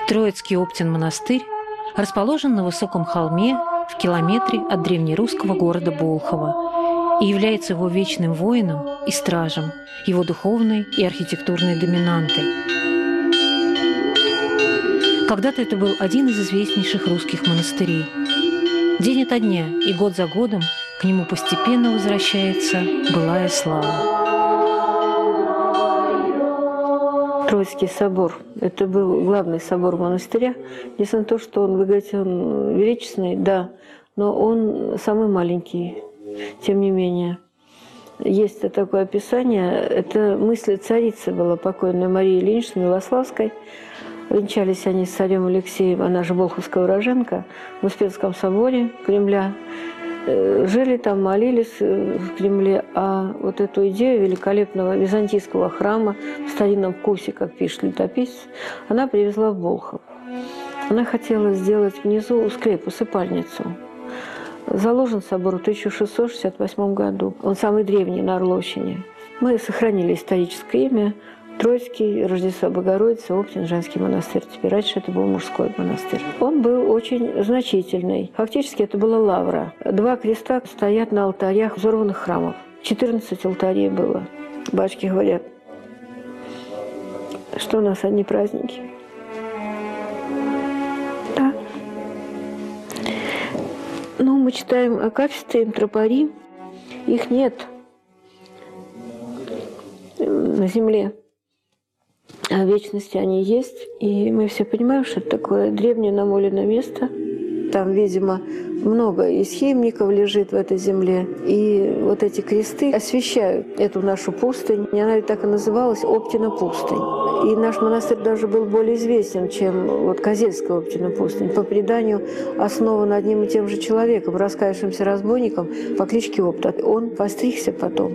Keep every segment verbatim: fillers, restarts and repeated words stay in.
Троицкий Оптин монастырь расположен на высоком холме в километре от древнерусского города Болхова и является его вечным воином и стражем, его духовной и архитектурной доминантой. Когда-то это был один из известнейших русских монастырей. День ото дня и год за годом к нему постепенно возвращается былая слава. Троицкий собор – это был главный собор монастыря. Несмотря на то, что он, вы говорите, он величественный, да, но он самый маленький, тем не менее. Есть такое описание, это мысль царицы была покойной Марии Ильиничны Милославской. Венчались они с царем Алексеем, она же болховская уроженка, в Успенском соборе Кремля. Жили там, молились в Кремле, а вот эту идею великолепного византийского храма в старинном вкусе, как пишет летописец, она привезла в Болхов. Она хотела сделать внизу склеп, усыпальницу. Заложен собор в тысяча шестьсот шестьдесят восьмом году. Он самый древний на Орловщине. Мы сохранили историческое имя Троицкий, Рождества Богородицы, Оптин женский монастырь. Теперь раньше это был мужской монастырь. Он был очень значительный. Фактически это была лавра. Два креста стоят на алтарях взорванных храмов. четырнадцать алтарей было. Батюшки говорят, что у нас одни праздники. Да. Ну, мы читаем акафисты, тропари. Их нет на земле. А в вечности они есть, и мы все понимаем, что это такое древнее намоленное место. Там, видимо, много исхимников лежит в этой земле. И вот эти кресты освещают эту нашу пустынь. И она так и называлась Оптина пустынь. И наш монастырь даже был более известен, чем вот Козельская Оптина пустынь. По преданию, основан одним и тем же человеком, раскаявшимся разбойником по кличке Опта. Он постригся потом.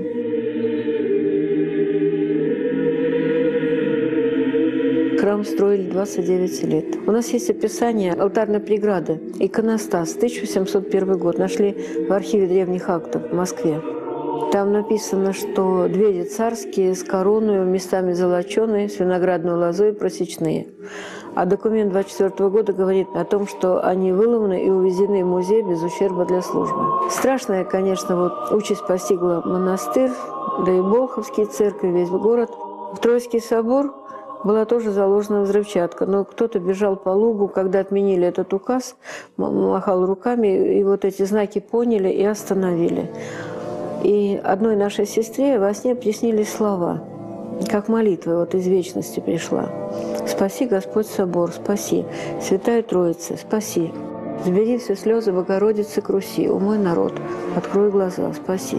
Храм строили двадцать девять лет. У нас есть описание алтарной преграды, иконостас, тысяча семьсот первый год. Нашли в архиве древних актов в Москве. Там написано, что двери царские с короной, местами золоченые, с виноградной лозой, просечные. А документ двадцать четвёртого года говорит о том, что они вылованы и увезены в музей без ущерба для службы. Страшная, конечно, вот участь постигла монастырь, да и Болховские церкви, весь город. В Троицкий собор была тоже заложена взрывчатка. Но кто-то бежал по лугу, когда отменили этот указ, махал руками, и вот эти знаки поняли и остановили. И одной нашей сестре во сне приснились слова, как молитва вот из вечности пришла. «Спаси, Господь, собор, спаси, Святая Троица, спаси. Сбери все слезы Богородицы к Руси, о мой народ, открой глаза, спаси».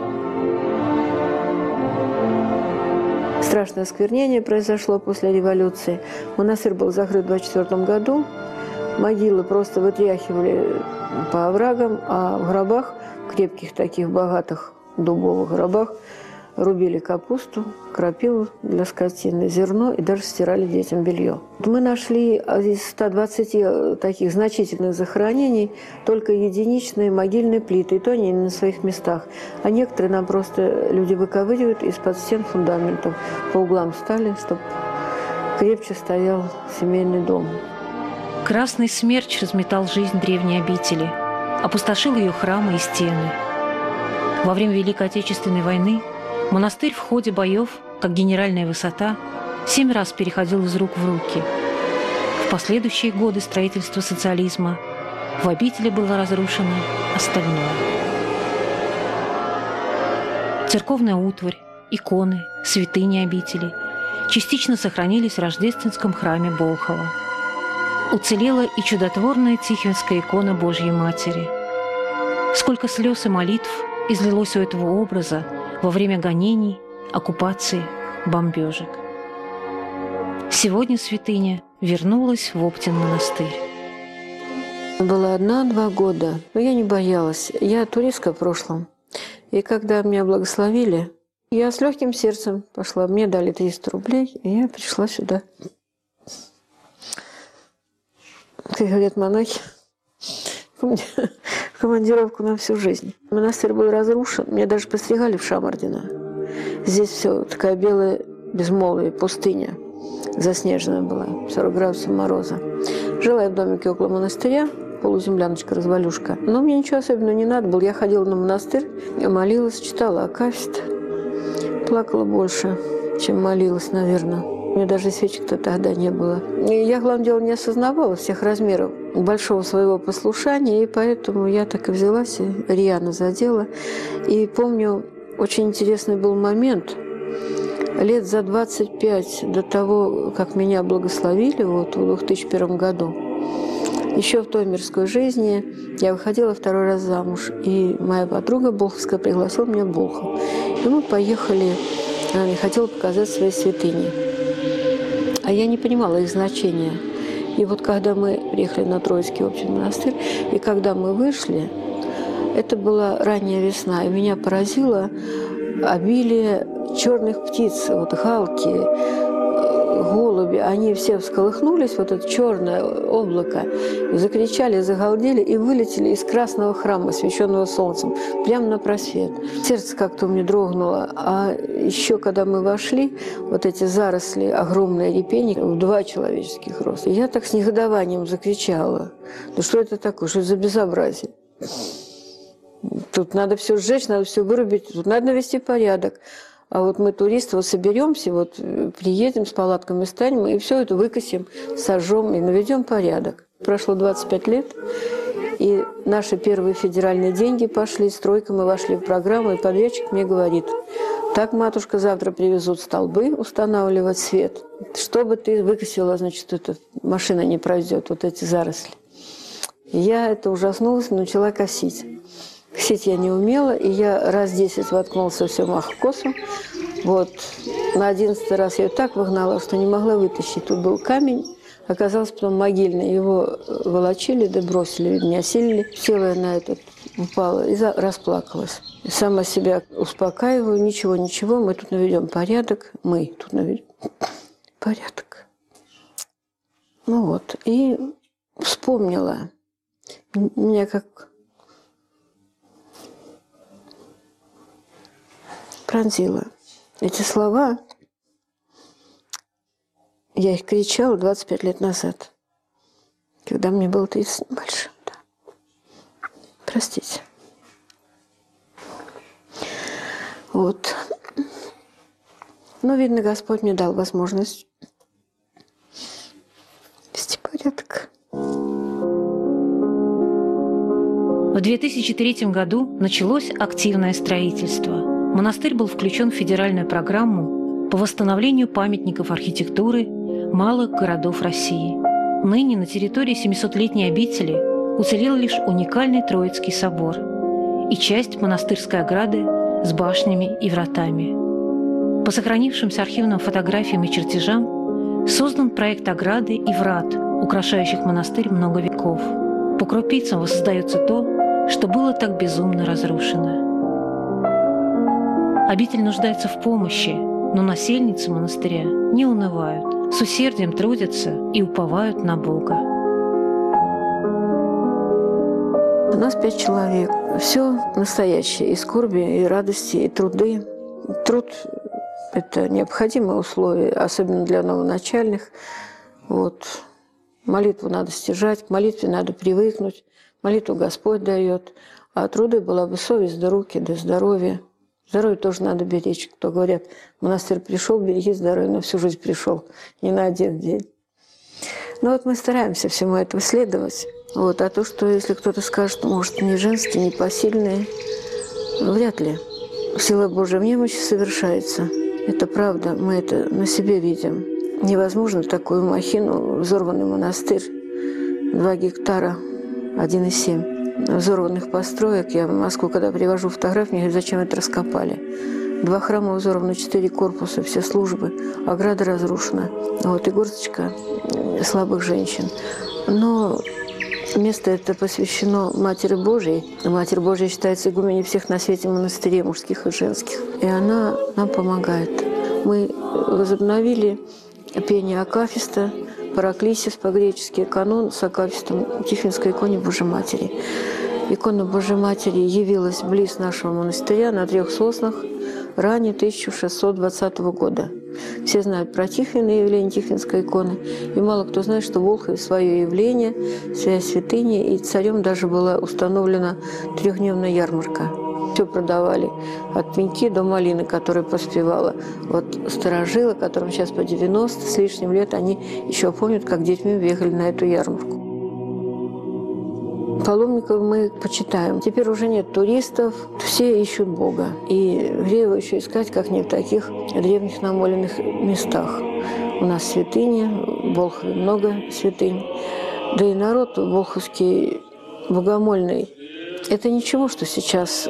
Страшное осквернение произошло после революции. Монастырь был закрыт в двадцать четвёртом году. Могилы просто вытряхивали по оврагам, а в гробах, крепких таких богатых дубовых гробах, рубили капусту, крапиву для скотины, зерно и даже стирали детям белье. Мы нашли из ста двадцати таких значительных захоронений только единичные могильные плиты, и то они на своих местах. А некоторые нам просто люди выковыривают из-под стен фундаментов, по углам стали, чтобы крепче стоял семейный дом. Красный смерч разметал жизнь древней обители, опустошил ее храмы и стены. Во время Великой Отечественной войны монастырь в ходе боев, как генеральная высота, семь раз переходил из рук в руки. В последующие годы строительства социализма в обители было разрушено остальное. Церковная утварь, иконы, святыни обители частично сохранились в Рождественском храме Болхова. Уцелела и чудотворная Тихвинская икона Божьей Матери. Сколько слез и молитв излилось у этого образа во время гонений, оккупации, бомбежек. Сегодня святыня вернулась в Оптин монастырь. Была одна-два года, но я не боялась. Я туристка в прошлом. И когда меня благословили, я с легким сердцем пошла. Мне дали триста рублей, и я пришла сюда. Как говорят монахи, командировку на всю жизнь. Монастырь был разрушен, меня даже постригали в Шамардино. Здесь все такая белая безмолвие, пустыня. заснеженная была, сорок градусов мороза. Жила я в домике около монастыря, полуземляночка, развалюшка. Но мне ничего особенного не надо было. Я ходила на монастырь, я молилась, читала акафист. Плакала больше, чем молилась, наверное. У меня даже свечек-то тогда не было. И я, главное дело, не осознавала всех размеров большого своего послушания, и поэтому я так и взялась и рьяно задела. И помню, очень интересный был момент. Лет за двадцать пять до того, как меня благословили, вот в две тысячи первом году, еще в той мирской жизни я выходила второй раз замуж, и моя подруга Болховская пригласила меня в Болхов. И мы поехали, она мне хотела показать свои святыни. А я не понимала их значения. И вот когда мы приехали на Троицкий общий монастырь, и когда мы вышли, это была ранняя весна, и меня поразило обилие черных птиц, вот галки, голуби, они все всколыхнулись, вот это черное облако, закричали, загалдели и вылетели из красного храма, освещенного солнцем, прямо на просвет. Сердце как-то у меня дрогнуло. А еще, когда мы вошли, вот эти заросли, огромные репейники, в два человеческих роста, я так с негодованием закричала. Ну что это такое, что это за безобразие? Тут надо все сжечь, надо все вырубить, тут надо навести порядок. А вот мы, туристы, вот соберемся, вот приедем с палатками, станем, и все это выкосим, сожжем и наведем порядок. Прошло двадцать пять лет, и наши первые федеральные деньги пошли, стройка, мы вошли в программу, и подрядчик мне говорит: так, матушка, завтра привезут столбы устанавливать свет. Чтобы ты выкосила, значит, эта машина не пройдет, вот эти заросли. И я это ужаснулась, начала косить. Косить я не умела, и я раз десять воткнулся все мах в косу. Вот. На одиннадцатый раз я ее так выгнала, что не могла вытащить. Тут был камень, оказался потом могильный. Его волочили, да бросили, не осилили. Села я на этот, упала и расплакалась. И сама себя успокаиваю, ничего, ничего, мы тут наведем порядок. Мы тут наведем порядок. Ну вот, и вспомнила. Меня как... пронзила. Эти слова, я их кричала двадцать пять лет назад, когда мне было тридцать больше. Да. Простите. Вот. Но, видно, Господь мне дал возможность вести порядок. В две тысячи третьем году началось активное строительство. Монастырь был включен в федеральную программу по восстановлению памятников архитектуры малых городов России. Ныне на территории семисотлетней обители уцелел лишь уникальный Троицкий собор и часть монастырской ограды с башнями и вратами. По сохранившимся архивным фотографиям и чертежам создан проект ограды и врат, украшающих монастырь много веков. По крупицам воссоздается то, что было так безумно разрушено. Обитель нуждается в помощи, но насельницы монастыря не унывают, с усердием трудятся и уповают на Бога. У нас пять человек. Все настоящее. И скорби, и радости, и труды. Труд – это необходимое условие, особенно для новоначальных. Вот. Молитву надо стяжать, к молитве надо привыкнуть. Молитву Господь дает. А труды была бы совесть, да руки, да здоровье. Здоровье тоже надо беречь. Кто говорят, в монастырь пришел, береги здоровье, но всю жизнь пришел, не на один день. Ну вот мы стараемся всему этому следовать. Вот. А то, что если кто-то скажет, может, не женские, не посильные, вряд ли. Сила Божья в немощи совершается. Это правда, мы это на себе видим. Невозможно такую махину, взорванный монастырь, два гектара, один и семь. Взорванных построек. Я в Москву, когда привожу фотографии, мне говорят, зачем это раскопали. Два храма взорваны, четыре корпуса, все службы, ограда разрушена. Вот, и горсточка слабых женщин. Но место это посвящено Матери Божией. Матерь Божия считается игуменей всех на свете монастырей, мужских и женских. И она нам помогает. Мы возобновили пение акафиста, параклисис по-гречески, канон с акафистом Тихвинской иконе Божьей Матери. Икона Божьей Матери явилась близ нашего монастыря на трех соснах, ранее тысяча шестьсот двадцатого года. Все знают про Тихвина, явление Тихвинской иконы, и мало кто знает, что в Волхове свое явление, своя святыня, и царем даже была установлена трехдневная ярмарка. Все продавали, от пеньки до малины, которая поспевала. Вот старожилы, которым сейчас по девяносто с лишним лет, они еще помнят, как детьми бегали на эту ярмарку. Паломников мы почитаем. Теперь уже нет туристов, все ищут Бога. И где его еще искать, как не в таких древних намоленных местах. У нас святыни, в Волхове много святынь. Да и народ волховский богомольный. Это ничего, что сейчас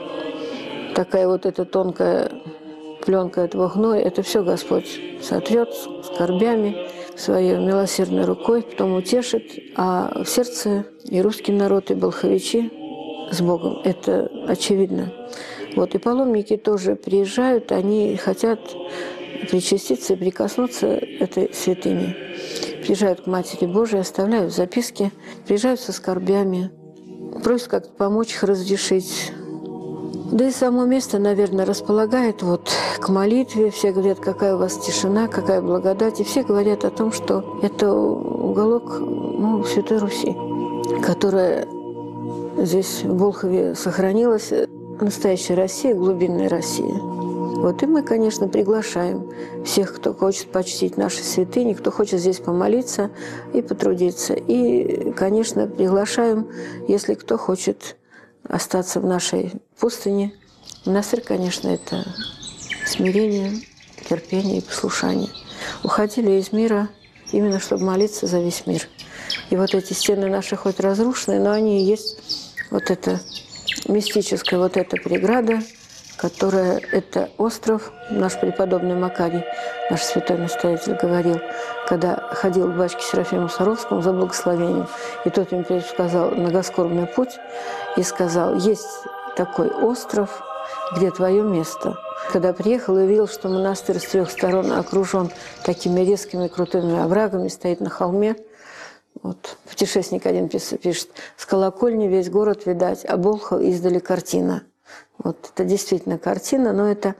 такая вот эта тонкая пленка этого гноя, это все Господь сотрет скорбями своей милосердной рукой, потом утешит, а в сердце и русский народ, и волховичи с Богом. Это очевидно. Вот, и паломники тоже приезжают, они хотят причаститься и прикоснуться этой святыне. Приезжают к Матери Божией, оставляют записки, приезжают со скорбями, просят как-то помочь их разрешить. Да и само место, наверное, располагает вот к молитве. Все говорят, какая у вас тишина, какая благодать. И все говорят о том, что это уголок, ну, Святой Руси, которая здесь в Волхове сохранилась. Настоящая Россия, глубинная Россия. Вот и мы, конечно, приглашаем всех, кто хочет почтить наши святыни, кто хочет здесь помолиться и потрудиться. И, конечно, приглашаем, если кто хочет остаться в нашей пустыне. Монастырь, конечно, это смирение, терпение и послушание. Уходили из мира именно, чтобы молиться за весь мир. И вот эти стены наши хоть разрушены, но они и есть вот эта мистическая вот эта преграда, которая – это остров. Наш преподобный Макарий, наш святой настоятель, говорил, когда ходил к батюшке Серафиму Саровскому за благословением, и тот им предсказал многоскорбный путь и сказал, есть такой остров, где твое место. Когда приехал и увидел, что монастырь с трех сторон окружен такими резкими крутыми оврагами, стоит на холме, вот, путешественник один пишет, с колокольни весь город видать, а Волхов издали картина. Вот это действительно картина, но это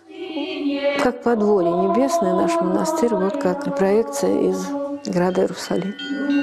как подворье небесное, наш монастырь, вот как проекция из града Иерусалим.